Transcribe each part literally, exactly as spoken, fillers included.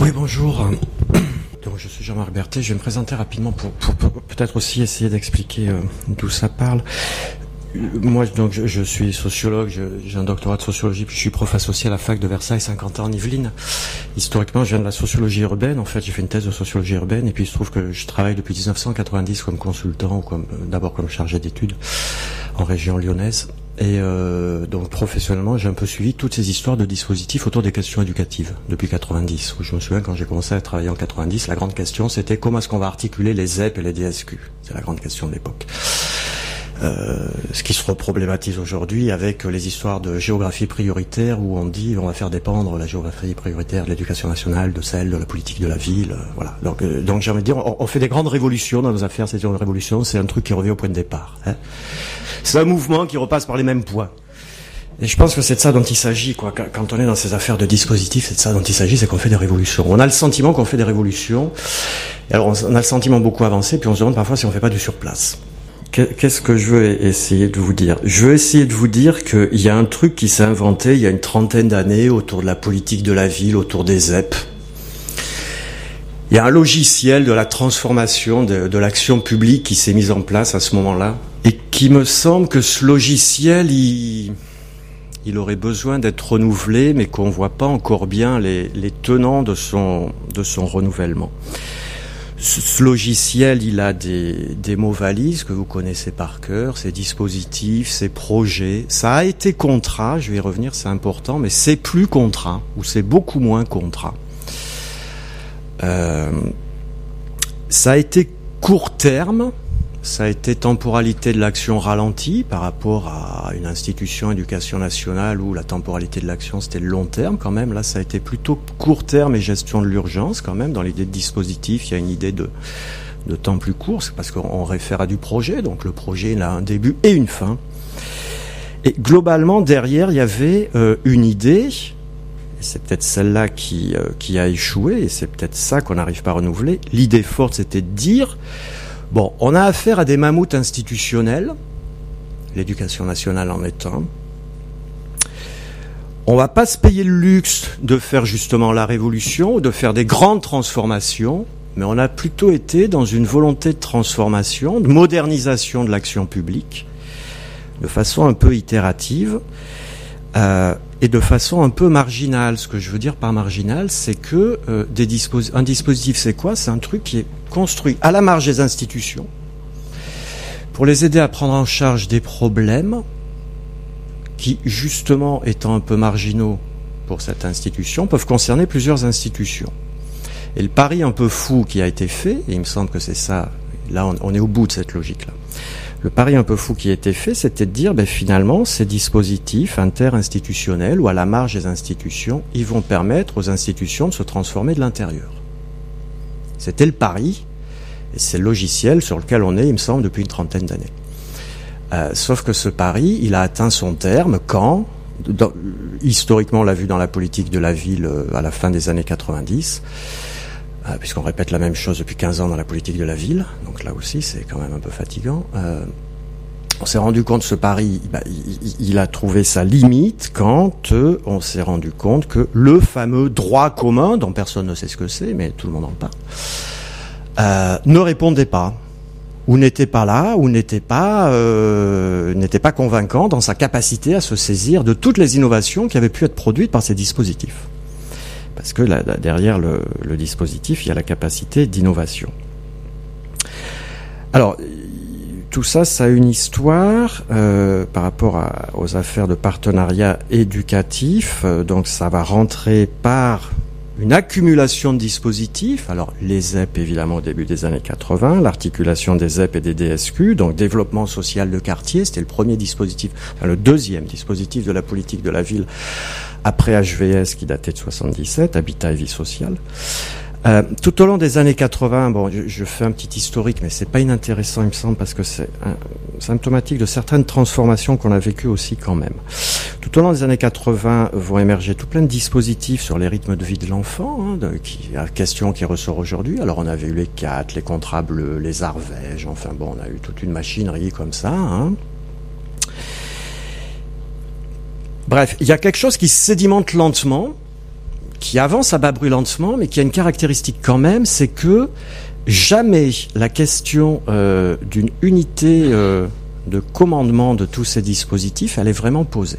Oui, bonjour. Donc, je suis Jean-Marc Berthet. Je vais me présenter rapidement pour, pour, pour peut-être aussi essayer d'expliquer euh, d'où ça parle. Moi, donc, je, je suis sociologue, je, j'ai un doctorat de sociologie, puis je suis prof associé à la fac de Versailles, cinquante ans en Yvelines. Historiquement, je viens de la sociologie urbaine. En fait, j'ai fait une thèse de sociologie urbaine, et puis il se trouve que je travaille depuis dix-neuf cent quatre-vingt-dix comme consultant, ou comme, d'abord comme chargé d'études en région lyonnaise. Et euh, donc professionnellement, j'ai un peu suivi toutes ces histoires de dispositifs autour des questions éducatives depuis quatre-vingt-dix. Où je me souviens quand j'ai commencé à travailler en quatre-vingt-dix, la grande question c'était comment est-ce qu'on va articuler les Z E P et les D S Q. C'est la grande question de l'époque. Euh, ce qui se reproblématise aujourd'hui avec les histoires de géographie prioritaire où on dit on va faire dépendre la géographie prioritaire de l'éducation nationale de celle de la politique de la ville. Euh, voilà. Donc, euh, donc j'ai envie de dire, on, on fait des grandes révolutions dans nos affaires. C'est une révolution, c'est un truc qui revient au point de départ. Hein. C'est un mouvement qui repasse par les mêmes points. Et je pense que c'est de ça dont il s'agit, quoi. Quand on est dans ces affaires de dispositifs, c'est de ça dont il s'agit, c'est qu'on fait des révolutions. On a le sentiment qu'on fait des révolutions. Et alors, on a le sentiment beaucoup avancé, puis on se demande parfois si on fait pas du surplace. Qu'est-ce que je veux essayer de vous dire ? Je veux essayer de vous dire qu'il y a un truc qui s'est inventé il y a une trentaine d'années autour de la politique de la ville, autour des Z E P. Il y a un logiciel de la transformation de, de l'action publique qui s'est mis en place à ce moment-là et qui me semble que ce logiciel, il, il aurait besoin d'être renouvelé, mais qu'on voit pas encore bien les, les tenants de son, de son renouvellement. Ce logiciel, il a des, des mots valises que vous connaissez par cœur, ses dispositifs, ses projets. Ça a été contrat, je vais y revenir, c'est important, mais c'est plus contrat, ou c'est beaucoup moins contrat. Euh, ça a été court terme, ça a été temporalité de l'action ralentie par rapport à une institution éducation nationale où la temporalité de l'action c'était le long terme quand même. Là ça a été plutôt court terme et gestion de l'urgence quand même. Dans l'idée de dispositif, il y a une idée de, de temps plus court, c'est parce qu'on réfère à du projet, donc le projet il a un début et une fin. Et globalement derrière il y avait euh, une idée, et c'est peut-être celle-là qui, euh, qui a échoué, et c'est peut-être ça qu'on n'arrive pas à renouveler. L'idée forte c'était de dire bon, on a affaire à des mammouths institutionnels, l'éducation nationale en est un. On va pas se payer le luxe de faire justement la révolution, ou de faire des grandes transformations, mais on a plutôt été dans une volonté de transformation, de modernisation de l'action publique, de façon un peu itérative, euh, et de façon un peu marginale. Ce que je veux dire par marginal, c'est que euh, des dispos- un dispositif, c'est quoi ? C'est un truc qui est construit à la marge des institutions pour les aider à prendre en charge des problèmes qui, justement, étant un peu marginaux pour cette institution, peuvent concerner plusieurs institutions. Et le pari un peu fou qui a été fait, et il me semble que c'est ça, là on, on est au bout de cette logique-là, le pari un peu fou qui a été fait, c'était de dire, ben, finalement, ces dispositifs inter-institutionnels ou à la marge des institutions, ils vont permettre aux institutions de se transformer de l'intérieur. C'était le pari, et c'est le logiciel sur lequel on est, il me semble, depuis une trentaine d'années. Euh, sauf que ce pari, il a atteint son terme quand, dans, historiquement on l'a vu dans la politique de la ville euh, à la fin des années quatre-vingt-dix, euh, puisqu'on répète la même chose depuis quinze ans dans la politique de la ville, donc là aussi c'est quand même un peu fatigant. Euh, on s'est rendu compte, ce pari, bah, il, il a trouvé sa limite quand euh, on s'est rendu compte que le fameux droit commun, dont personne ne sait ce que c'est, mais tout le monde en parle, euh, ne répondait pas, ou n'était pas là, ou n'était pas, euh, n'était pas convaincant dans sa capacité à se saisir de toutes les innovations qui avaient pu être produites par ces dispositifs. Parce que là, derrière le, le dispositif, il y a la capacité d'innovation. Alors, tout ça, ça a une histoire euh, par rapport à, aux affaires de partenariat éducatif. Euh, donc, ça va rentrer par une accumulation de dispositifs. Alors, les Z E P, évidemment, au début des années quatre-vingts, l'articulation des Z E P et des D S Q, donc développement social de quartier, c'était le premier dispositif, enfin, le deuxième dispositif de la politique de la ville après H V S qui datait de soixante-dix-sept, Habitat et vie sociale. Euh, tout au long des années quatre-vingts, bon, je, je fais un petit historique, mais c'est pas inintéressant, il me semble, parce que c'est euh, symptomatique de certaines transformations qu'on a vécues aussi quand même. Tout au long des années quatre-vingts vont émerger tout plein de dispositifs sur les rythmes de vie de l'enfant, hein, de, qui, la question qui ressort aujourd'hui. Alors on avait eu les C A T, les contrats bleus, les Arvèges, enfin bon, on a eu toute une machinerie comme ça, hein. Bref, il y a quelque chose qui se sédimente lentement, qui avance à bas bruit lentement, mais qui a une caractéristique quand même, c'est que jamais la question euh, d'une unité euh, de commandement de tous ces dispositifs, elle est vraiment posée.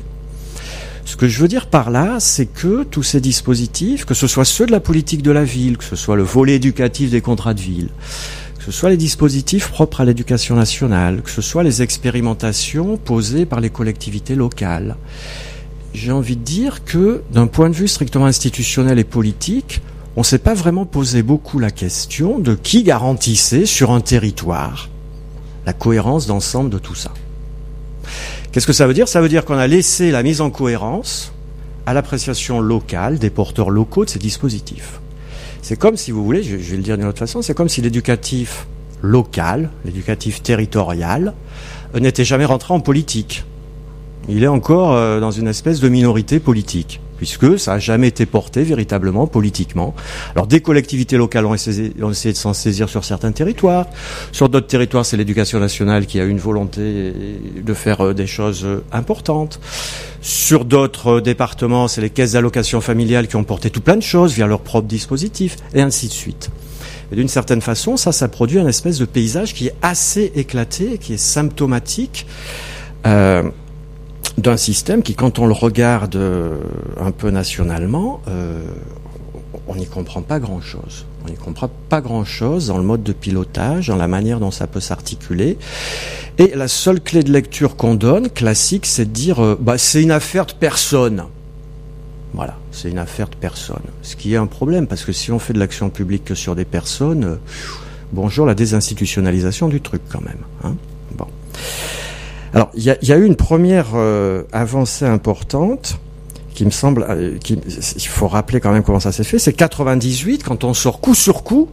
Ce que je veux dire par là, c'est que tous ces dispositifs, que ce soit ceux de la politique de la ville, que ce soit le volet éducatif des contrats de ville, que ce soit les dispositifs propres à l'éducation nationale, que ce soit les expérimentations posées par les collectivités locales, j'ai envie de dire que, d'un point de vue strictement institutionnel et politique, on ne s'est pas vraiment posé beaucoup la question de qui garantissait sur un territoire la cohérence d'ensemble de tout ça. Qu'est-ce que ça veut dire ? Ça veut dire qu'on a laissé la mise en cohérence à l'appréciation locale des porteurs locaux de ces dispositifs. C'est comme, si vous voulez, je vais le dire d'une autre façon, c'est comme si l'éducatif local, l'éducatif territorial, n'était jamais rentré en politique. Il est encore euh, dans une espèce de minorité politique, puisque ça n'a jamais été porté véritablement politiquement. Alors des collectivités locales ont essayé, ont essayé de s'en saisir sur certains territoires. Sur d'autres territoires, c'est l'éducation nationale qui a une volonté de faire euh, des choses euh, importantes. Sur d'autres euh, départements, c'est les caisses d'allocation familiale qui ont porté tout plein de choses via leurs propres dispositifs, et ainsi de suite. Et d'une certaine façon, ça, ça produit un espèce de paysage qui est assez éclaté, qui est symptomatique euh, d'un système qui, quand on le regarde euh, un peu nationalement, euh, on n'y comprend pas grand-chose. On n'y comprend pas grand-chose dans le mode de pilotage, dans la manière dont ça peut s'articuler. Et la seule clé de lecture qu'on donne, classique, c'est de dire euh, bah, c'est une affaire de personne. Voilà, c'est une affaire de personne. Ce qui est un problème, parce que si on fait de l'action publique que sur des personnes, euh, bonjour la désinstitutionnalisation du truc quand même. Hein. Bon. Alors, il y a, y a eu une première euh, avancée importante qui me semble, euh, qui, il faut rappeler quand même comment ça s'est fait. C'est quatre-vingt-dix-huit, quand on sort coup sur coup,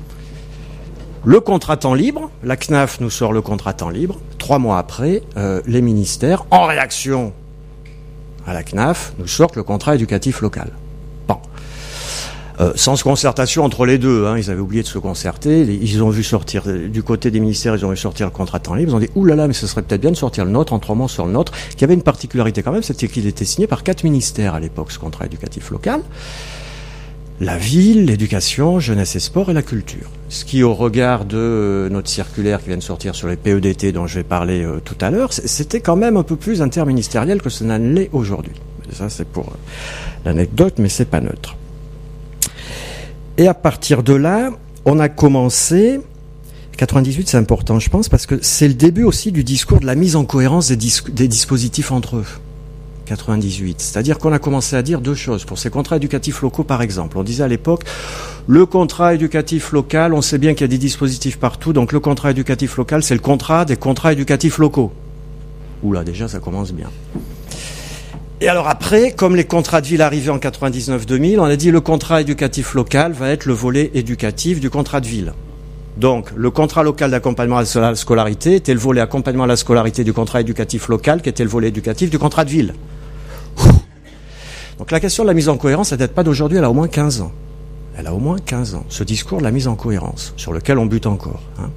le contrat temps libre. La C N A F nous sort le contrat temps libre. Trois mois après, euh, les ministères, en réaction à la C N A F, nous sortent le contrat éducatif local. Bon. Euh, sans concertation entre les deux, hein, ils avaient oublié de se concerter, ils ont vu sortir, du côté des ministères, ils ont vu sortir le contrat de temps libre, ils ont dit, oulala, mais ce serait peut-être bien de sortir le nôtre, en trois mois sur le nôtre, qui avait une particularité quand même, c'était qu'il était signé par quatre ministères à l'époque, ce contrat éducatif local, la ville, l'éducation, jeunesse et sport et la culture. Ce qui, au regard de euh, notre circulaire qui vient de sortir sur les P E D T dont je vais parler euh, tout à l'heure, c'était quand même un peu plus interministériel que ce n'en l'est aujourd'hui. Ça, c'est pour euh, l'anecdote, mais c'est pas neutre. Et à partir de là, on a commencé, quatre-vingt-dix-huit c'est important je pense, parce que c'est le début aussi du discours de la mise en cohérence des, dis- des dispositifs entre eux. quatre-vingt-dix-huit. C'est-à-dire qu'on a commencé à dire deux choses. Pour ces contrats éducatifs locaux par exemple, on disait à l'époque, le contrat éducatif local, on sait bien qu'il y a des dispositifs partout, donc le contrat éducatif local c'est le contrat des contrats éducatifs locaux. Oula, déjà ça commence bien. Et alors après, comme les contrats de ville arrivaient en quatre-vingt-dix-neuf deux mille, on a dit le contrat éducatif local va être le volet éducatif du contrat de ville. Donc, le contrat local d'accompagnement à la scolarité était le volet accompagnement à la scolarité du contrat éducatif local, qui était le volet éducatif du contrat de ville. Donc la question de la mise en cohérence, elle date pas d'aujourd'hui, elle a au moins quinze ans. Elle a au moins quinze ans, ce discours de la mise en cohérence, sur lequel on bute encore. Hein.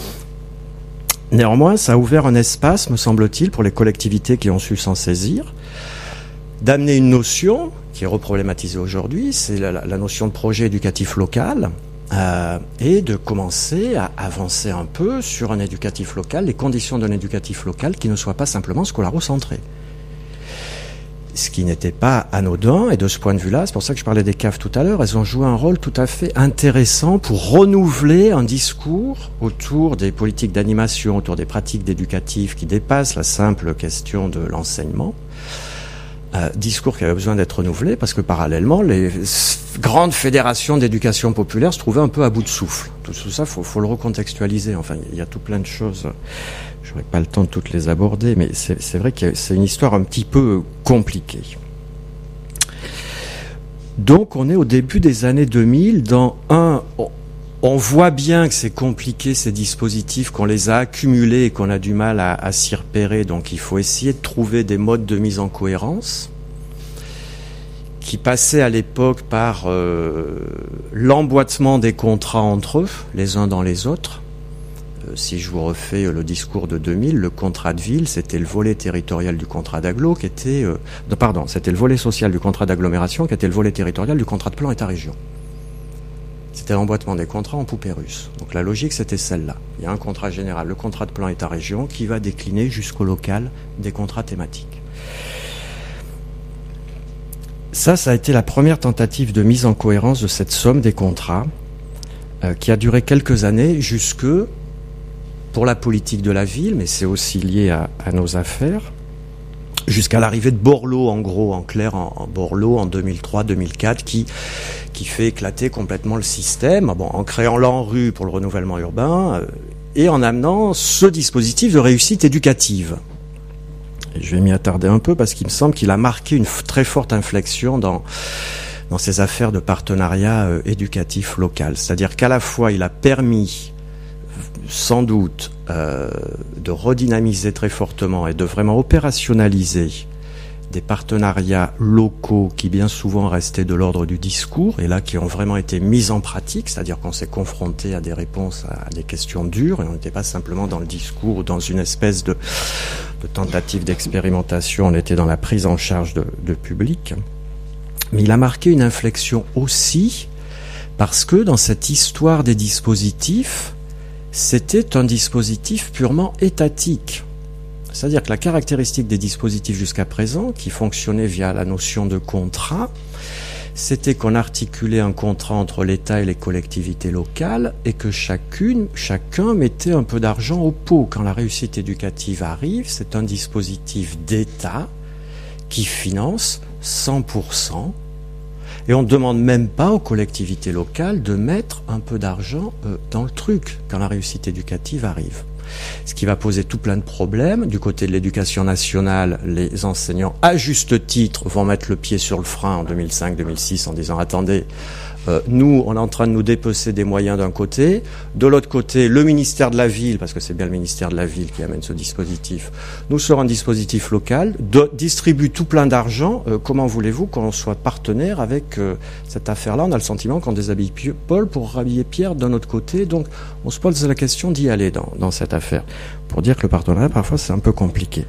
Néanmoins, ça a ouvert un espace, me semble-t-il, pour les collectivités qui ont su s'en saisir, d'amener une notion qui est reproblématisée aujourd'hui, c'est la, la notion de projet éducatif local, euh, et de commencer à avancer un peu sur un éducatif local, les conditions d'un éducatif local qui ne soit pas simplement scolarocentré. Ce qui n'était pas anodin, et de ce point de vue-là, c'est pour ça que je parlais des C A F tout à l'heure, elles ont joué un rôle tout à fait intéressant pour renouveler un discours autour des politiques d'animation, autour des pratiques éducatives qui dépassent la simple question de l'enseignement. Euh, discours qui avait besoin d'être renouvelé parce que parallèlement les grandes fédérations d'éducation populaire se trouvaient un peu à bout de souffle. Tout, tout ça, faut, faut le recontextualiser. Enfin, il y a tout plein de choses. J'aurais pas le temps de toutes les aborder, mais c'est, c'est vrai que c'est une histoire un petit peu compliquée. Donc, on est au début des années deux mille. Dans un, on voit bien que c'est compliqué ces dispositifs, qu'on les a accumulés et qu'on a du mal à, à s'y repérer. Donc il faut essayer de trouver des modes de mise en cohérence qui passaient à l'époque par euh, l'emboîtement des contrats entre eux, les uns dans les autres, si je vous refais le discours de deux mille, le contrat de ville, c'était le volet territorial du contrat d'agglo qui était... Euh, non, pardon, c'était le volet social du contrat d'agglomération qui était le volet territorial du contrat de plan État-région. C'était l'emboîtement des contrats en poupée russe. Donc la logique, c'était celle-là. Il y a un contrat général, le contrat de plan État-région, qui va décliner jusqu'au local des contrats thématiques. Ça, ça a été la première tentative de mise en cohérence de cette somme des contrats, euh, qui a duré quelques années, jusque pour la politique de la ville, mais c'est aussi lié à, à nos affaires, jusqu'à l'arrivée de Borloo, en gros, en clair, en, en Borloo, en deux mille trois deux mille quatre, qui, qui fait éclater complètement le système, bon, en créant l'ANRU pour le renouvellement urbain, euh, et en amenant ce dispositif de réussite éducative. Et je vais m'y attarder un peu parce qu'il me semble qu'il a marqué une f- très forte inflexion dans, dans ces affaires de partenariat euh, éducatif local. C'est-à-dire qu'à la fois, il a permis, sans doute, euh, de redynamiser très fortement et de vraiment opérationnaliser des partenariats locaux qui bien souvent restaient de l'ordre du discours et là qui ont vraiment été mis en pratique, c'est-à-dire qu'on s'est confronté à des réponses à des questions dures et on n'était pas simplement dans le discours ou dans une espèce de, de tentative d'expérimentation, on était dans la prise en charge de, de public. Mais il a marqué une inflexion aussi parce que dans cette histoire des dispositifs, c'était un dispositif purement étatique. C'est-à-dire que la caractéristique des dispositifs jusqu'à présent, qui fonctionnaient via la notion de contrat, c'était qu'on articulait un contrat entre l'État et les collectivités locales et que chacune, chacun mettait un peu d'argent au pot. Quand la réussite éducative arrive, c'est un dispositif d'État qui finance cent pour cent. Et on ne demande même pas aux collectivités locales de mettre un peu d'argent euh, dans le truc quand la réussite éducative arrive. Ce qui va poser tout plein de problèmes. Du côté de l'éducation nationale, les enseignants, à juste titre, vont mettre le pied sur le frein en deux mille cinq deux mille six en disant « Attendez, euh, nous, on est en train de nous dépecer des moyens d'un côté. De l'autre côté, le ministère de la Ville, parce que c'est bien le ministère de la Ville qui amène ce dispositif, nous sort un dispositif local, de, distribue tout plein d'argent. Euh, comment voulez-vous qu'on soit partenaire avec euh, cette affaire-là ? On a le sentiment qu'on déshabille Paul pour rhabiller Pierre d'un autre côté. Donc, on se pose la question d'y aller dans, dans cette affaire. Pour dire que le partenariat, parfois, c'est un peu compliqué.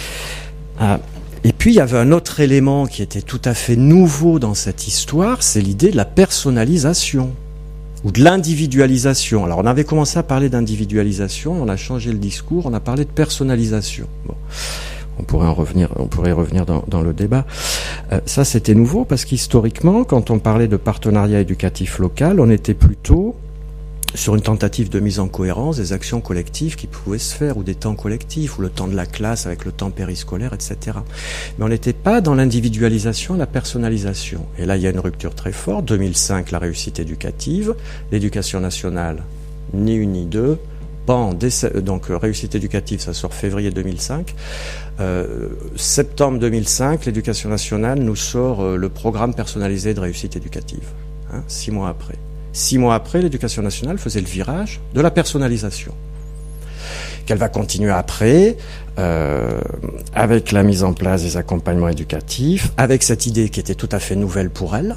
Ah. Et puis, il y avait un autre élément qui était tout à fait nouveau dans cette histoire, c'est l'idée de la personnalisation ou de l'individualisation. Alors, on avait commencé à parler d'individualisation, on a changé le discours, on a parlé de personnalisation. Bon, on pourrait en revenir, on pourrait y revenir dans, dans le débat. Euh, ça, c'était nouveau parce qu'historiquement, quand on parlait de partenariat éducatif local, on était plutôt sur une tentative de mise en cohérence des actions collectives qui pouvaient se faire, ou des temps collectifs, ou le temps de la classe avec le temps périscolaire, et cetera. Mais on n'était pas dans l'individualisation, la personnalisation. Et là, il y a une rupture très forte. deux mille cinq, la réussite éducative. L'éducation nationale, ni une ni deux. Pan, donc réussite éducative, ça sort février deux mille cinq. Euh, septembre deux mille cinq, l'éducation nationale nous sort euh, le programme personnalisé de réussite éducative. Hein, six mois après. Six mois après, l'éducation nationale faisait le virage de la personnalisation, qu'elle va continuer après, euh, avec la mise en place des accompagnements éducatifs, avec cette idée qui était tout à fait nouvelle pour elle,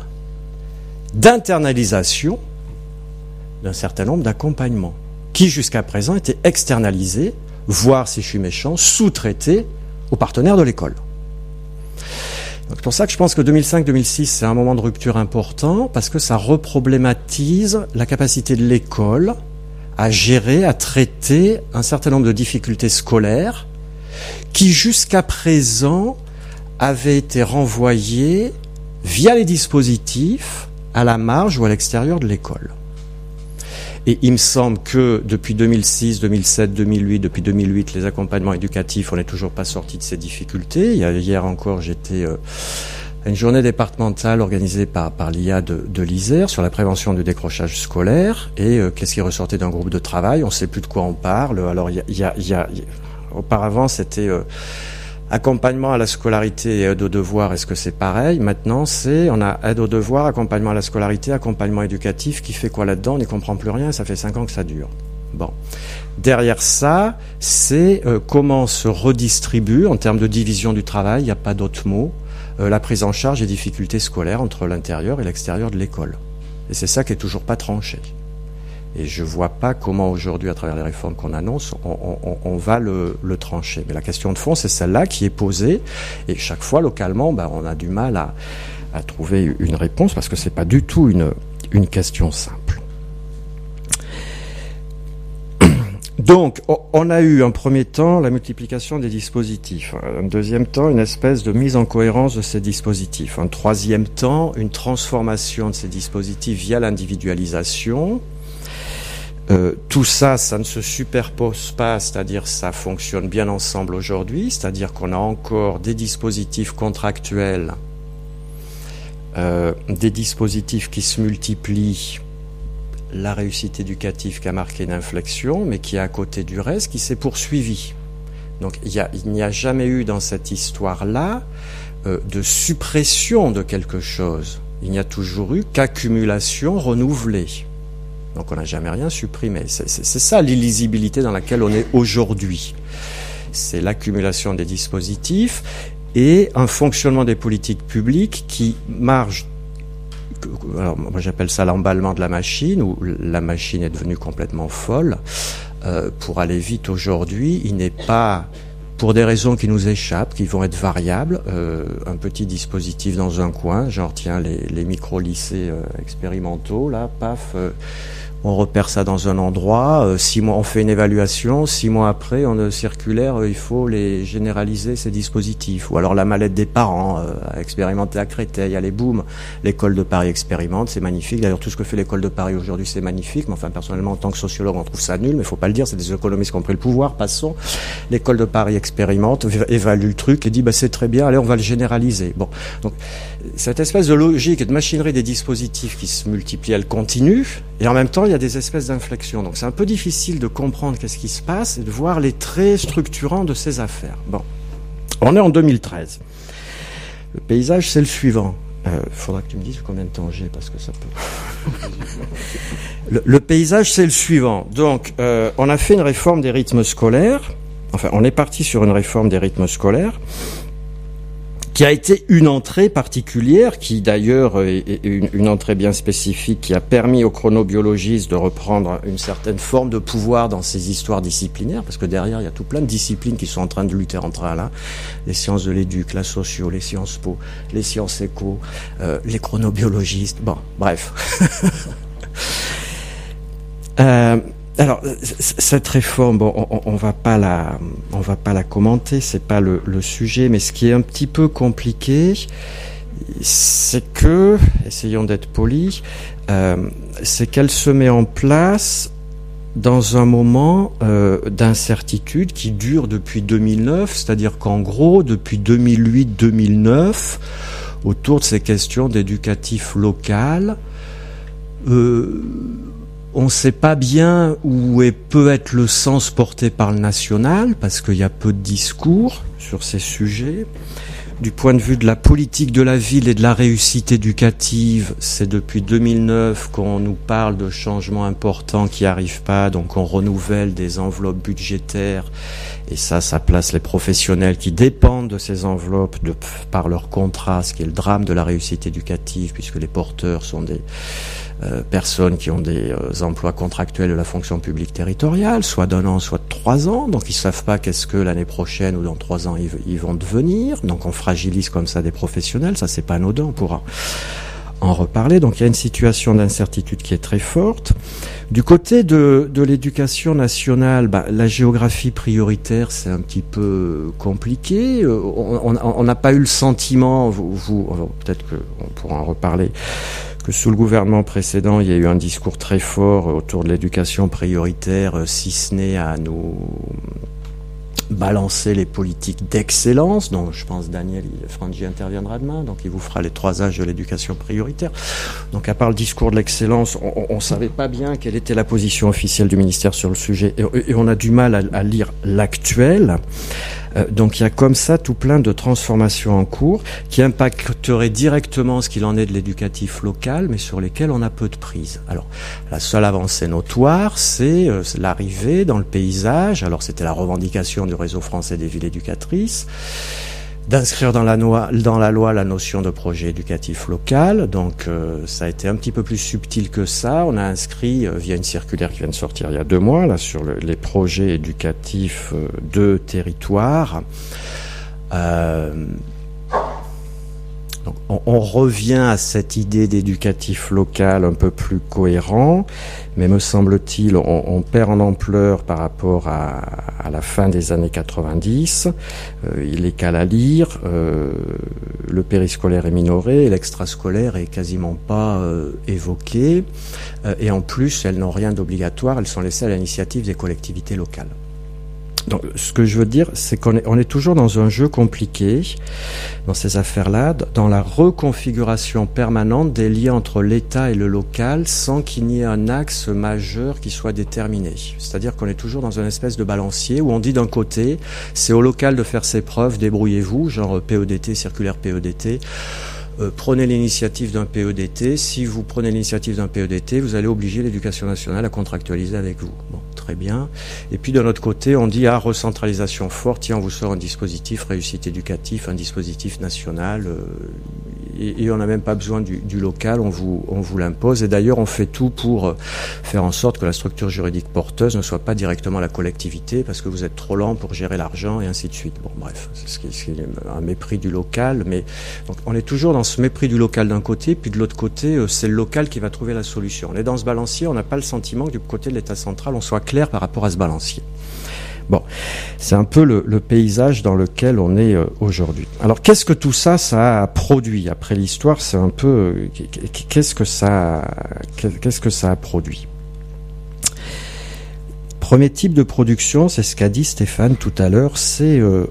d'internalisation d'un certain nombre d'accompagnements, qui jusqu'à présent étaient externalisés, voire, si je suis méchant, sous-traités aux partenaires de l'école. Donc c'est pour ça que je pense que deux mille cinq deux mille six, c'est un moment de rupture important, parce que ça reproblématise la capacité de l'école à gérer, à traiter un certain nombre de difficultés scolaires qui, jusqu'à présent, avaient été renvoyées via les dispositifs à la marge ou à l'extérieur de l'école. Et il me semble que depuis deux mille six, deux mille sept, deux mille huit, depuis deux mille huit, les accompagnements éducatifs, on n'est toujours pas sorti de ces difficultés. Il y a, hier encore, j'étais euh, à une journée départementale organisée par, par l'I A de, de l'Isère sur la prévention du décrochage scolaire. Et euh, qu'est-ce qui ressortait d'un groupe de travail ? On ne sait plus de quoi on parle. Alors, il y a, il y a, il y a, auparavant, c'était euh, accompagnement à la scolarité et aide aux devoirs. Est-ce que c'est pareil ? Maintenant, c'est on a aide aux devoirs, accompagnement à la scolarité, accompagnement éducatif. Qui fait quoi là-dedans ? On n'y comprend plus rien. Ça fait cinq ans que ça dure. Bon. Derrière ça, c'est euh, comment se redistribue en termes de division du travail. Il n'y a pas d'autre mot. Euh, la prise en charge des difficultés scolaires entre l'intérieur et l'extérieur de l'école. Et c'est ça qui est toujours pas tranché. Et je vois pas comment aujourd'hui, à travers les réformes qu'on annonce, on, on, on va le, le trancher. Mais la question de fond, c'est celle-là qui est posée. Et chaque fois, localement, ben, on a du mal à, à trouver une réponse parce que c'est pas du tout une, une question simple. Donc, on a eu un premier temps la multiplication des dispositifs, un deuxième temps une espèce de mise en cohérence de ces dispositifs, un troisième temps une transformation de ces dispositifs via l'individualisation. Euh, tout ça, ça ne se superpose pas, c'est-à-dire ça fonctionne bien ensemble aujourd'hui, c'est-à-dire qu'on a encore des dispositifs contractuels, euh, des dispositifs qui se multiplient, la réussite éducative qui a marqué une inflexion, mais qui est à côté du reste, qui s'est poursuivi. Donc il, y a, il n'y a jamais eu dans cette histoire-là euh, de suppression de quelque chose. Il n'y a toujours eu qu'accumulation renouvelée. Donc on n'a jamais rien supprimé. C'est, c'est, c'est ça l'illisibilité dans laquelle on est aujourd'hui. C'est l'accumulation des dispositifs et un fonctionnement des politiques publiques qui marche. Alors moi j'appelle ça l'emballement de la machine, où la machine est devenue complètement folle. Euh, pour aller vite aujourd'hui, il n'est pas, pour des raisons qui nous échappent, qui vont être variables, euh, un petit dispositif dans un coin, genre tiens les, les micro-lycées euh, expérimentaux, là, paf, euh, on repère ça dans un endroit, euh, six mois, on fait une évaluation, six mois après, on a circulaire, euh, il faut les généraliser ces dispositifs. Ou alors la mallette des parents, euh, à expérimenter à Créteil, allez boum, l'école de Paris expérimente, c'est magnifique. D'ailleurs tout ce que fait l'école de Paris aujourd'hui c'est magnifique, mais enfin personnellement en tant que sociologue on trouve ça nul, mais il faut pas le dire, c'est des économistes qui ont pris le pouvoir, passons. L'école de Paris expérimente, évalue le truc et dit bah c'est très bien, allez on va le généraliser. Bon, donc cette espèce de logique et de machinerie des dispositifs qui se multiplient, elle continue, et en même temps il y a des espèces d'inflexions. Donc c'est un peu difficile de comprendre qu'est-ce qui se passe et de voir les traits structurants de ces affaires. Bon, on est en deux mille treize. Le paysage c'est le suivant. Il euh, faudra que tu me dises combien de temps j'ai parce que ça peut... le, le paysage c'est le suivant. Donc euh, on a fait une réforme des rythmes scolaires. Enfin on est parti sur une réforme des rythmes scolaires qui a été une entrée particulière, qui d'ailleurs est une, une entrée bien spécifique, qui a permis aux chronobiologistes de reprendre une certaine forme de pouvoir dans ces histoires disciplinaires, parce que derrière, il y a tout plein de disciplines qui sont en train de lutter entre elles, là. Les sciences de l'éduc, la socio, les sciences po, les sciences éco, euh, les chronobiologistes, bon, bref. euh, Alors cette réforme, bon, on, on va pas la, on va pas la commenter, c'est pas le, le sujet. Mais ce qui est un petit peu compliqué, c'est que, essayons d'être polis, euh, c'est qu'elle se met en place dans un moment euh, d'incertitude qui dure depuis deux mille neuf, c'est-à-dire qu'en gros, depuis deux mille huit deux mille neuf, autour de ces questions d'éducatif local. Euh, On ne sait pas bien où est, peut être le sens porté par le national, parce qu'il y a peu de discours sur ces sujets. Du point de vue de la politique de la ville et de la réussite éducative, c'est depuis deux mille neuf qu'on nous parle de changements importants qui n'arrivent pas, donc on renouvelle des enveloppes budgétaires, et ça, ça place les professionnels qui dépendent de ces enveloppes de, par leur contrat, ce qui est le drame de la réussite éducative, puisque les porteurs sont des... Euh, personnes qui ont des euh, emplois contractuels de la fonction publique territoriale, soit d'un an, soit de trois ans, donc ils savent pas qu'est-ce que l'année prochaine ou dans trois ans ils, ils vont devenir, donc on fragilise comme ça des professionnels, ça c'est pas anodin, on pourra en reparler. Donc il y a une situation d'incertitude qui est très forte. Du côté de, de l'éducation nationale, bah, la géographie prioritaire c'est un petit peu compliqué, on n'a pas eu le sentiment, vous, vous peut-être qu'on pourra en reparler, que sous le gouvernement précédent, il y a eu un discours très fort autour de l'éducation prioritaire, si ce n'est à nous balancer les politiques d'excellence, dont je pense Daniel Frangi interviendra demain, donc il vous fera les trois âges de l'éducation prioritaire. Donc à part le discours de l'excellence, on ne savait pas bien quelle était la position officielle du ministère sur le sujet, et, et on a du mal à, à lire l'actuel. Euh, donc il y a comme ça tout plein de transformations en cours qui impacteraient directement ce qu'il en est de l'éducatif local, mais sur lesquels on a peu de prise. Alors la seule avancée notoire, c'est euh, l'arrivée dans le paysage, alors c'était la revendication du réseau français des villes éducatrices, d'inscrire dans la, loi, dans la loi la notion de projet éducatif local. Donc euh, ça a été un petit peu plus subtil que ça. On a inscrit euh, via une circulaire qui vient de sortir il y a deux mois là sur le, les projets éducatifs euh, de territoire. Euh, Donc on, on revient à cette idée d'éducatif local un peu plus cohérent, mais me semble-t-il, on, on perd en ampleur par rapport à, à la fin des années quatre-vingt-dix. Euh, il est qu'à la lire. Euh, le périscolaire est minoré, l'extrascolaire est quasiment pas euh, évoqué, euh, et en plus, elles n'ont rien d'obligatoire, elles sont laissées à l'initiative des collectivités locales. Donc, ce que je veux dire, c'est qu'on est, on est toujours dans un jeu compliqué, dans ces affaires-là, dans la reconfiguration permanente des liens entre l'État et le local, sans qu'il n'y ait un axe majeur qui soit déterminé. C'est-à-dire qu'on est toujours dans une espèce de balancier où on dit d'un côté, c'est au local de faire ses preuves, débrouillez-vous, genre P E D T, circulaire P E D T. Euh, prenez l'initiative d'un P E D T. Si vous prenez l'initiative d'un P E D T, vous allez obliger l'éducation nationale à contractualiser avec vous. Bon, très bien. Et puis d'un autre côté, on dit, ah, recentralisation forte, tiens, on vous sort un dispositif réussite éducatif, un dispositif national, euh, et, et on n'a même pas besoin du, du local, on vous, on vous l'impose. Et d'ailleurs, on fait tout pour faire en sorte que la structure juridique porteuse ne soit pas directement la collectivité, parce que vous êtes trop lent pour gérer l'argent, et ainsi de suite. Bon, bref, c'est ce qui, ce qui est un mépris du local, mais donc on est toujours dans ce mépris du local d'un côté, puis de l'autre côté, c'est le local qui va trouver la solution. On est dans ce balancier, on n'a pas le sentiment que du côté de l'État central, on soit clair par rapport à ce balancier. Bon, c'est un peu le, le paysage dans lequel on est euh, aujourd'hui. Alors, qu'est-ce que tout ça, ça a produit? Après l'histoire, c'est un peu... Euh, qu'est-ce que ça, qu'est-ce que ça a produit? Premier type de production, c'est ce qu'a dit Stéphane tout à l'heure, c'est... Euh,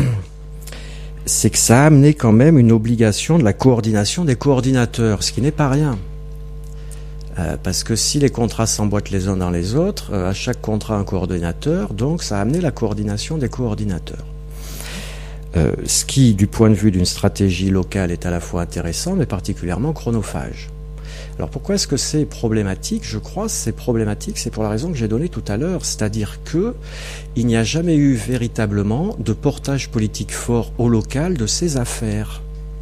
c'est que ça a amené quand même une obligation de la coordination des coordinateurs, ce qui n'est pas rien. Euh, parce que si les contrats s'emboîtent les uns dans les autres, euh, à chaque contrat un coordinateur, donc ça a amené la coordination des coordinateurs. Euh, ce qui, du point de vue d'une stratégie locale, est à la fois intéressant, mais particulièrement chronophage. Alors pourquoi est-ce que c'est problématique? Je crois que c'est problématique, c'est pour la raison que j'ai donnée tout à l'heure, c'est-à-dire que il n'y a jamais eu véritablement de portage politique fort au local de ces affaires.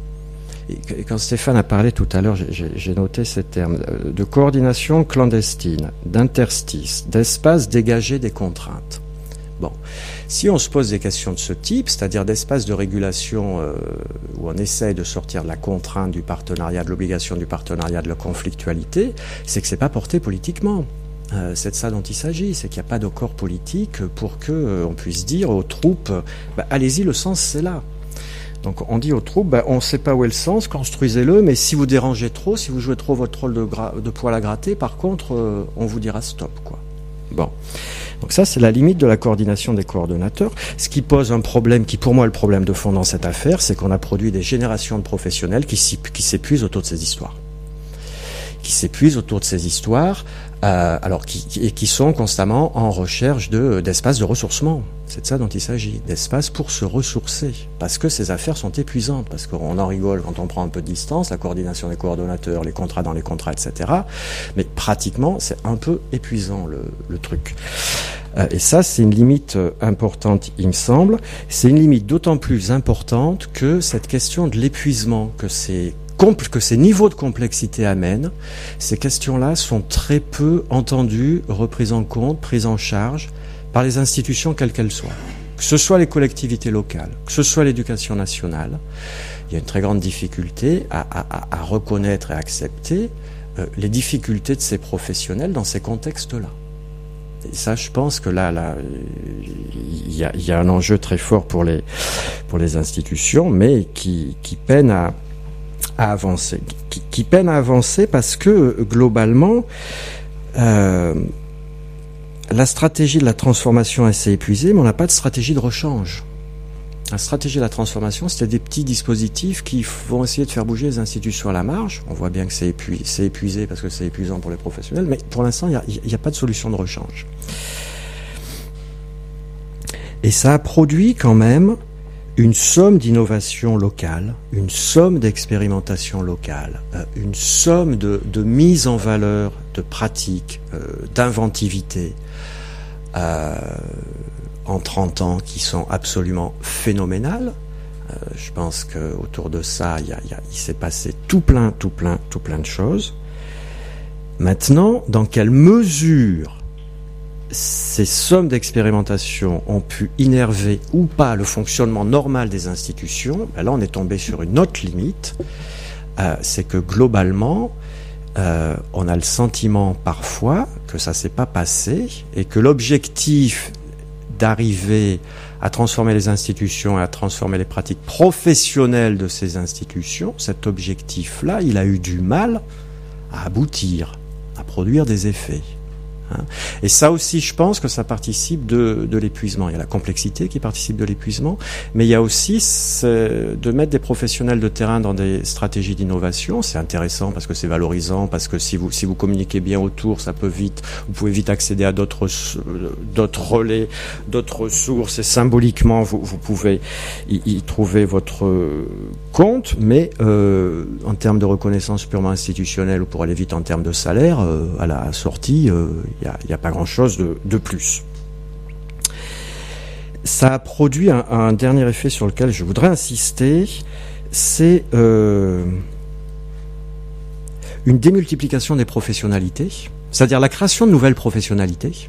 Et quand Stéphane a parlé tout à l'heure, j'ai noté ces termes de coordination clandestine, d'interstice, d'espace dégagé des contraintes. Bon, si on se pose des questions de ce type, c'est-à-dire d'espace de régulation euh, où on essaye de sortir de la contrainte du partenariat, de l'obligation du partenariat, de la conflictualité, c'est que c'est pas porté politiquement. Euh, c'est de ça dont il s'agit, c'est qu'il n'y a pas d'accord politique pour que euh, on puisse dire aux troupes, bah, allez-y, le sens c'est là. Donc on dit aux troupes, ben, on ne sait pas où est le sens, construisez-le, mais si vous dérangez trop, si vous jouez trop votre rôle de, gra- de poil à gratter, par contre, euh, on vous dira stop, quoi. Bon. Donc ça, c'est la limite de la coordination des coordonnateurs. Ce qui pose un problème, qui pour moi est le problème de fond dans cette affaire, c'est qu'on a produit des générations de professionnels qui, qui s'épuisent autour de ces histoires. Qui s'épuisent autour de ces histoires, euh, alors qui, qui, et qui sont constamment en recherche de, d'espace de ressourcement. C'est de ça dont il s'agit, d'espace pour se ressourcer. Parce que ces affaires sont épuisantes, parce qu'on en rigole quand on prend un peu de distance, la coordination des coordonnateurs, les contrats dans les contrats, et cetera. Mais pratiquement, c'est un peu épuisant le, le truc. Euh, et ça, c'est une limite euh, importante, il me semble. C'est une limite d'autant plus importante que cette question de l'épuisement, que c'est que ces niveaux de complexité amènent, ces questions-là sont très peu entendues, reprises en compte, prises en charge par les institutions quelles qu'elles soient. Que ce soit les collectivités locales, que ce soit l'éducation nationale, il y a une très grande difficulté à, à, à reconnaître et à accepter euh, les difficultés de ces professionnels dans ces contextes-là. Et ça, je pense que là, là, il y a, il y a un enjeu très fort pour les, pour les institutions, mais qui, qui peine à à avancer, qui, qui peine à avancer parce que globalement euh, la stratégie de la transformation elle s'est épuisée, mais on n'a pas de stratégie de rechange. La stratégie de la transformation, c'était des petits dispositifs qui vont essayer de faire bouger les institutions à la marge. On voit bien que c'est épuisé, c'est épuisé parce que c'est épuisant pour les professionnels, mais pour l'instant, il n'y a, a pas de solution de rechange. Et ça a produit quand même une somme d'innovation locale, une somme d'expérimentation locale, euh, une somme de, de mise en valeur de pratiques, euh, d'inventivité euh, en trente ans qui sont absolument phénoménales. Euh, je pense que autour de ça, il, y a, il, y a, il s'est passé tout plein, tout plein, tout plein de choses. Maintenant, dans quelle mesure ces sommes d'expérimentation ont pu innerver ou pas le fonctionnement normal des institutions, ben là on est tombé sur une autre limite, euh, c'est que globalement, euh, on a le sentiment parfois que ça s'est pas passé et que l'objectif d'arriver à transformer les institutions et à transformer les pratiques professionnelles de ces institutions, cet objectif-là, il a eu du mal à aboutir, à produire des effets. Et ça aussi, je pense que ça participe de, de l'épuisement. Il y a la complexité qui participe de l'épuisement, mais il y a aussi de mettre des professionnels de terrain dans des stratégies d'innovation. C'est intéressant parce que c'est valorisant, parce que si vous si vous communiquez bien autour, ça peut vite, vous pouvez vite accéder à d'autres d'autres relais, d'autres sources, et symboliquement, vous vous pouvez y, y trouver votre compte. Mais euh, en termes de reconnaissance purement institutionnelle ou pour aller vite en termes de salaire, euh, à la sortie, euh, il n'y a, a pas grand-chose de, de plus. Ça a produit un, un dernier effet sur lequel je voudrais insister, c'est euh, une démultiplication des professionnalités, c'est-à-dire la création de nouvelles professionnalités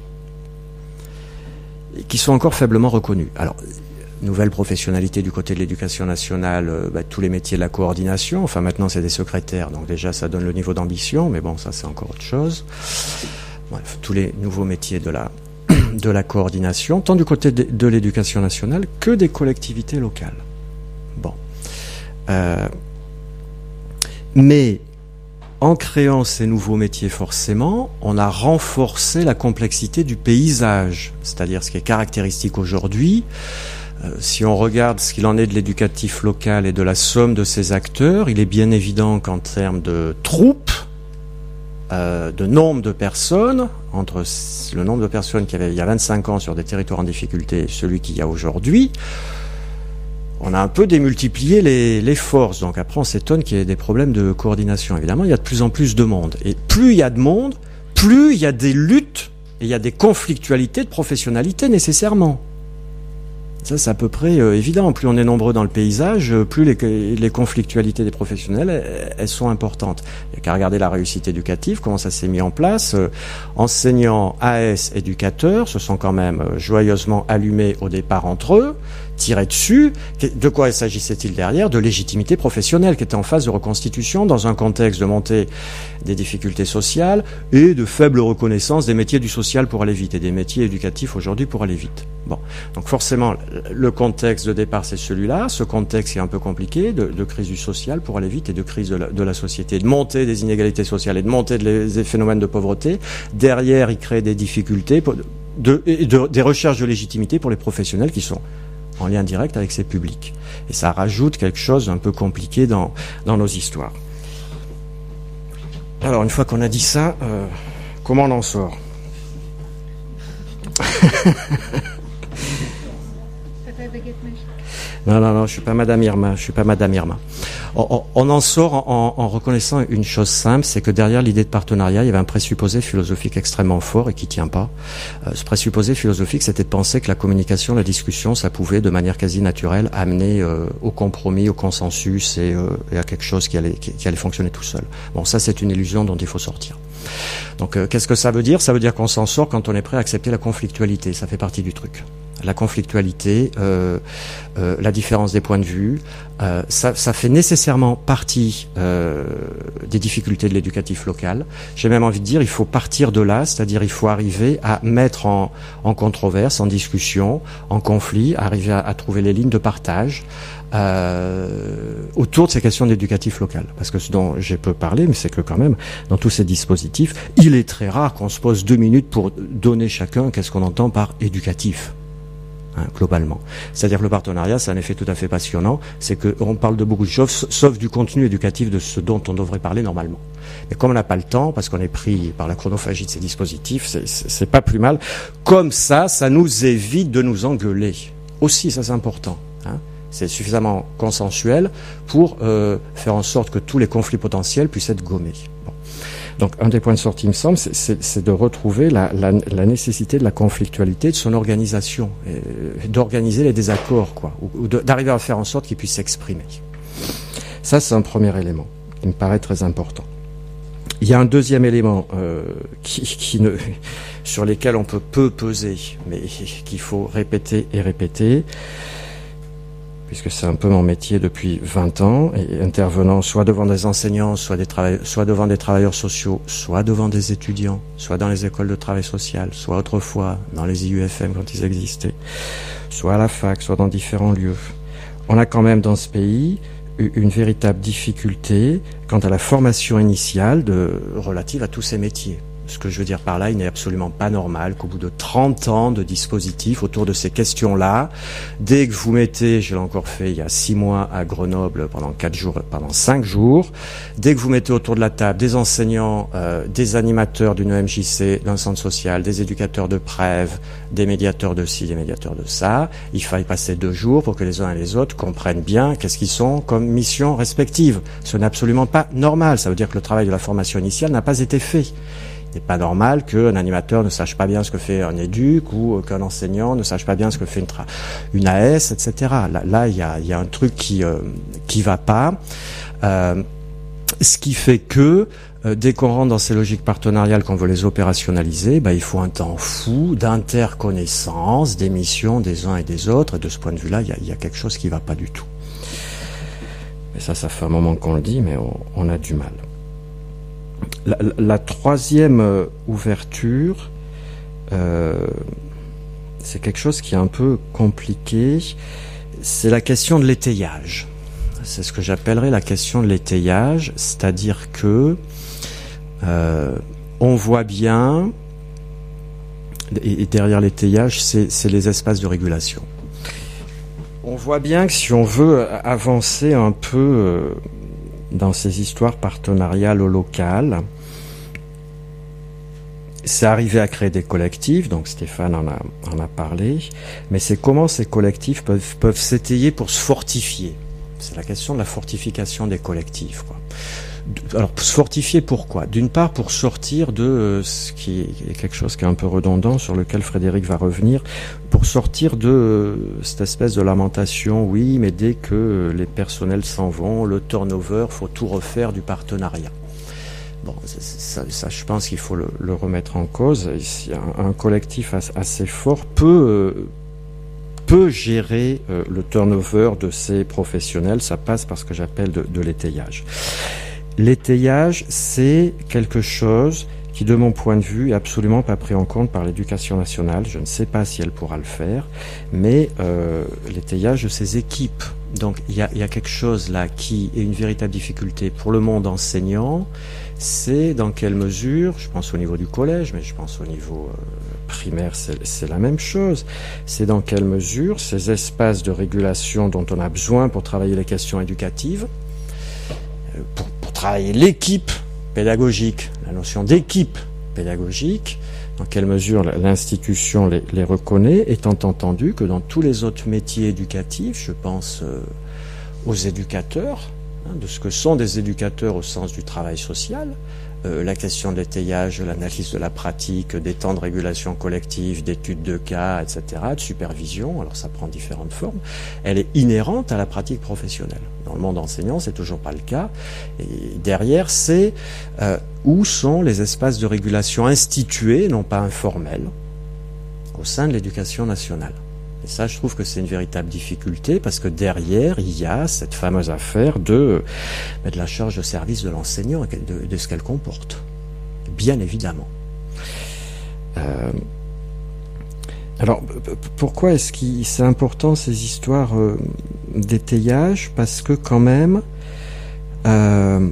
qui sont encore faiblement reconnues. Alors, nouvelles professionnalités du côté de l'éducation nationale, euh, bah, tous les métiers de la coordination, enfin maintenant c'est des secrétaires, donc déjà ça donne le niveau d'ambition, mais bon, ça c'est encore autre chose. Bref, tous les nouveaux métiers de la, de la coordination, tant du côté de, de l'éducation nationale que des collectivités locales. Bon. Euh, mais en créant ces nouveaux métiers, forcément, on a renforcé la complexité du paysage, c'est-à-dire ce qui est caractéristique aujourd'hui. Euh, si on regarde ce qu'il en est de l'éducatif local et de la somme de ses acteurs, il est bien évident qu'en termes de troupes, Euh, de nombre de personnes, entre le nombre de personnes qu'il y avait il y a vingt-cinq ans sur des territoires en difficulté et celui qu'il y a aujourd'hui, on a un peu démultiplié les, les forces. Donc après, on s'étonne qu'il y ait des problèmes de coordination. Évidemment, il y a de plus en plus de monde. Et plus il y a de monde, plus il y a des luttes et il y a des conflictualités de professionnalité nécessairement. Ça, c'est à peu près euh, évident. Plus on est nombreux dans le paysage, plus les, les conflictualités des professionnels, elles, elles sont importantes. Il n'y a qu'à regarder la réussite éducative, comment ça s'est mis en place. Euh, enseignants, A S, éducateurs se sont quand même euh, joyeusement allumés au départ entre eux, tirés dessus. De quoi s'agissait-il derrière? De légitimité professionnelle qui était en phase de reconstitution dans un contexte de montée des difficultés sociales et de faible reconnaissance des métiers du social pour aller vite et des métiers éducatifs aujourd'hui pour aller vite. Bon, donc forcément, le contexte de départ, c'est celui-là. Ce contexte est un peu compliqué, de, de crise du social pour aller vite et de crise de la, de la société, de montée des inégalités sociales et de montée des, des phénomènes de pauvreté. Derrière, il crée des difficultés, pour, de, de, des recherches de légitimité pour les professionnels qui sont en lien direct avec ces publics. Et ça rajoute quelque chose d'un peu compliqué dans, dans nos histoires. Alors, une fois qu'on a dit ça, euh, comment on en sort? Non, non, non, je suis pas Madame Irma, je suis pas Madame Irma. On, on, on en sort en, en, en reconnaissant une chose simple, c'est que derrière l'idée de partenariat, il y avait un présupposé philosophique extrêmement fort et qui tient pas. Euh, ce présupposé philosophique, c'était de penser que la communication, la discussion, ça pouvait, de manière quasi naturelle, amener euh, au compromis, au consensus et, euh, et à quelque chose qui allait, qui, qui allait fonctionner tout seul. Bon, ça, c'est une illusion dont il faut sortir. Donc, euh, qu'est-ce que ça veut dire? Ça veut dire qu'on s'en sort quand on est prêt à accepter la conflictualité. Ça fait partie du truc. La conflictualité, euh, euh, la différence des points de vue, euh, ça, ça fait nécessairement partie euh, des difficultés de l'éducatif local. J'ai même envie de dire, il faut partir de là, c'est-à-dire il faut arriver à mettre en, en controverse, en discussion, en conflit, arriver à, à trouver les lignes de partage euh, autour de ces questions d'éducatif local. Parce que ce dont j'ai peu parlé, mais c'est que quand même, dans tous ces dispositifs, il est très rare qu'on se pose deux minutes pour donner chacun qu'est-ce qu'on entend par éducatif. Hein, globalement. C'est-à-dire que le partenariat, c'est un effet tout à fait passionnant, c'est qu'on parle de beaucoup de choses, sauf du contenu éducatif de ce dont on devrait parler normalement. Mais comme on n'a pas le temps, parce qu'on est pris par la chronophagie de ces dispositifs, c'est, c'est, c'est pas plus mal. Comme ça, ça nous évite de nous engueuler. Aussi, ça c'est important. Hein. C'est suffisamment consensuel pour euh, faire en sorte que tous les conflits potentiels puissent être gommés. Bon. Donc un des points de sortie, il me semble, c'est, c'est, c'est de retrouver la, la, la nécessité de la conflictualité de son organisation, et d'organiser les désaccords, quoi, ou, ou de, d'arriver à faire en sorte qu'ils puissent s'exprimer. Ça, c'est un premier élément qui me paraît très important. Il y a un deuxième élément euh, qui, qui ne, sur lesquels on peut peu peser, mais qu'il faut répéter et répéter, puisque c'est un peu mon métier depuis vingt ans, et intervenant soit devant des enseignants, soit, des travailleurs, soit devant des travailleurs sociaux, soit devant des étudiants, soit dans les écoles de travail social, soit autrefois dans les I U F M quand ils existaient, soit à la fac, soit dans différents lieux. On a quand même dans ce pays une véritable difficulté quant à la formation initiale de, relative à tous ces métiers. Ce que je veux dire par là, il n'est absolument pas normal qu'au bout de trente ans de dispositifs autour de ces questions-là, dès que vous mettez, je l'ai encore fait il y a six mois à Grenoble pendant quatre jours, pendant cinq jours, dès que vous mettez autour de la table des enseignants, euh, des animateurs d'une E M J C, d'un centre social, des éducateurs de Prèves, des médiateurs de ci, des médiateurs de ça, il faille passer deux jours pour que les uns et les autres comprennent bien qu'est-ce qu'ils sont comme mission respective. Ce n'est absolument pas normal. Ça veut dire que le travail de la formation initiale n'a pas été fait. Il n'est pas normal qu'un animateur ne sache pas bien ce que fait un éduc ou qu'un enseignant ne sache pas bien ce que fait une, tra- une A S, et cetera. Là, là, il y a, il y a un truc qui euh, qui va pas. Euh, ce qui fait que euh, dès qu'on rentre dans ces logiques partenariales, qu'on veut les opérationnaliser, bah, il faut un temps fou d'interconnaissance des missions des uns et des autres. Et de ce point de vue-là, il y a, il y a quelque chose qui va pas du tout. Mais ça, ça fait un moment qu'on le dit, mais on, on a du mal. La, la, la troisième euh, ouverture, euh, c'est quelque chose qui est un peu compliqué, c'est la question de l'étayage. C'est ce que j'appellerais la question de l'étayage, c'est-à-dire que euh, on voit bien, et, et derrière l'étayage, c'est, c'est les espaces de régulation. On voit bien que si on veut avancer un peu euh, dans ces histoires partenariales au local, c'est arrivé à créer des collectifs, donc Stéphane en a, en a parlé, mais c'est comment ces collectifs peuvent, peuvent s'étayer pour se fortifier. C'est la question de la fortification des collectifs, quoi. Alors, se fortifier pourquoi ? D'une part, pour sortir de euh, ce qui est quelque chose qui est un peu redondant, sur lequel Frédéric va revenir, pour sortir de euh, cette espèce de lamentation, oui, mais dès que euh, les personnels s'en vont, le turnover, faut tout refaire du partenariat. Bon, ça, ça je pense qu'il faut le, le remettre en cause. Ici, un, un collectif assez fort peut... Euh, peut gérer euh, le turnover de ces professionnels. Ça passe par ce que j'appelle de, de l'étayage. L'étayage, c'est quelque chose qui, de mon point de vue, est absolument pas pris en compte par l'éducation nationale. Je ne sais pas si elle pourra le faire, mais euh, l'étayage de ses équipes. Donc, il y a, y a quelque chose là qui est une véritable difficulté pour le monde enseignant. C'est dans quelle mesure, je pense au niveau du collège, mais je pense au niveau euh, primaire, c'est, c'est la même chose. C'est dans quelle mesure ces espaces de régulation dont on a besoin pour travailler les questions éducatives, euh, pour, pour travailler l'équipe pédagogique, la notion d'équipe pédagogique, dans quelle mesure l'institution les, les reconnaît, étant entendu que dans tous les autres métiers éducatifs, je pense euh, aux éducateurs, de ce que sont des éducateurs au sens du travail social, euh, la question de l'étayage, l'analyse de la pratique, des temps de régulation collective, d'études de cas, et cetera, de supervision, alors ça prend différentes formes, elle est inhérente à la pratique professionnelle. Dans le monde enseignant, c'est toujours pas le cas. Et derrière, c'est euh, où sont les espaces de régulation institués, non pas informels, au sein de l'éducation nationale. Et ça, je trouve que c'est une véritable difficulté parce que derrière, il y a cette fameuse affaire de, de la charge de service de l'enseignant et de, de ce qu'elle comporte. Bien évidemment. Euh, alors, pourquoi est-ce que c'est important ces histoires euh, d'étayage ? Parce que quand même, euh,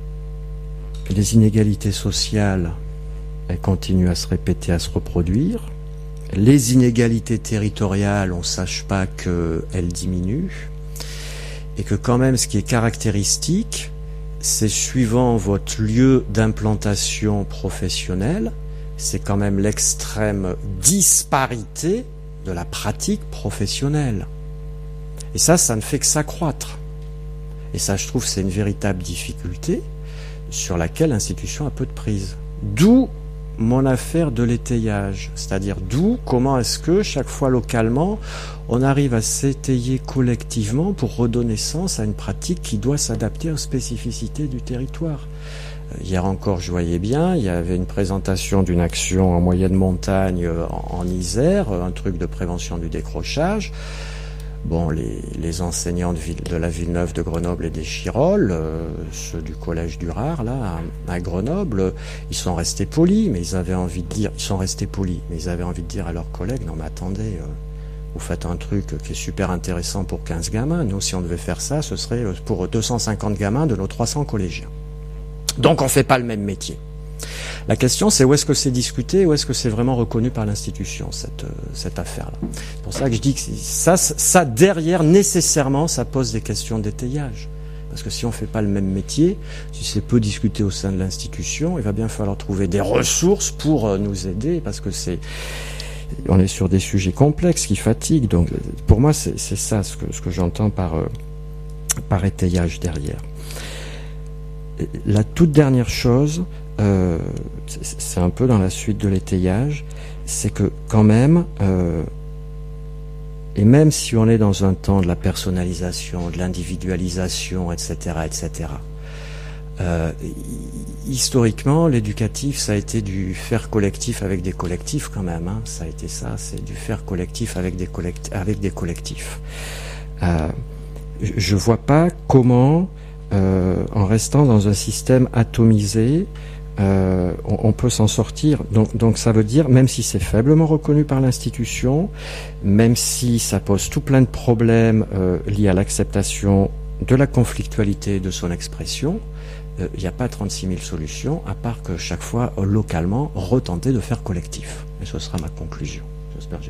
les inégalités sociales, elles continuent à se répéter, à se reproduire. Les inégalités territoriales, on ne sache pas qu'elles diminuent, et que quand même ce qui est caractéristique, c'est suivant votre lieu d'implantation professionnelle, c'est quand même l'extrême disparité de la pratique professionnelle. Et ça, ça ne fait que s'accroître. Et ça, je trouve, c'est une véritable difficulté, sur laquelle l'institution a peu de prise. D'où mon affaire de l'étayage, c'est-à-dire d'où, comment est-ce que chaque fois localement, on arrive à s'étayer collectivement pour redonner sens à une pratique qui doit s'adapter aux spécificités du territoire. Hier encore, je voyais bien, il y avait une présentation d'une action en moyenne montagne en, en Isère, un truc de prévention du décrochage. Bon, les, les enseignants de, ville, de la Villeneuve de Grenoble et des Chirolles, euh, ceux du collège du Rare, là, à, à Grenoble, ils sont restés polis, mais ils avaient envie de dire, ils sont restés polis, mais ils avaient envie de dire à leurs collègues, non mais attendez, euh, vous faites un truc qui est super intéressant pour quinze gamins, nous si on devait faire ça, ce serait pour deux cent cinquante gamins de nos trois cents collégiens. Donc on fait pas le même métier. La question, c'est où est-ce que c'est discuté, où est-ce que c'est vraiment reconnu par l'institution, cette, cette affaire-là. C'est pour ça que je dis que ça, ça, derrière, nécessairement, ça pose des questions d'étayage. Parce que si on ne fait pas le même métier, si c'est peu discuté au sein de l'institution, il va bien falloir trouver des ressources pour nous aider, parce que c'est, on est sur des sujets complexes qui fatiguent. Donc, pour moi, c'est ça ce que, ce que j'entends par, par étayage derrière. La toute dernière chose, Euh, c'est un peu dans la suite de l'étayage, c'est que quand même, euh, et même si on est dans un temps de la personnalisation, de l'individualisation, et cetera, et cetera, euh, historiquement, l'éducatif, ça a été du faire collectif avec des collectifs quand même, hein, ça a été ça, c'est du faire collectif avec des, collect avec des collectifs. Euh, je vois pas comment, euh, en restant dans un système atomisé, Euh, on, on peut s'en sortir. Donc, donc ça veut dire, même si c'est faiblement reconnu par l'institution, même si ça pose tout plein de problèmes euh, liés à l'acceptation de la conflictualité de son expression, il euh, n'y a pas trente-six mille solutions, à part que chaque fois, localement, retenter de faire collectif. Et ce sera ma conclusion. J'espère que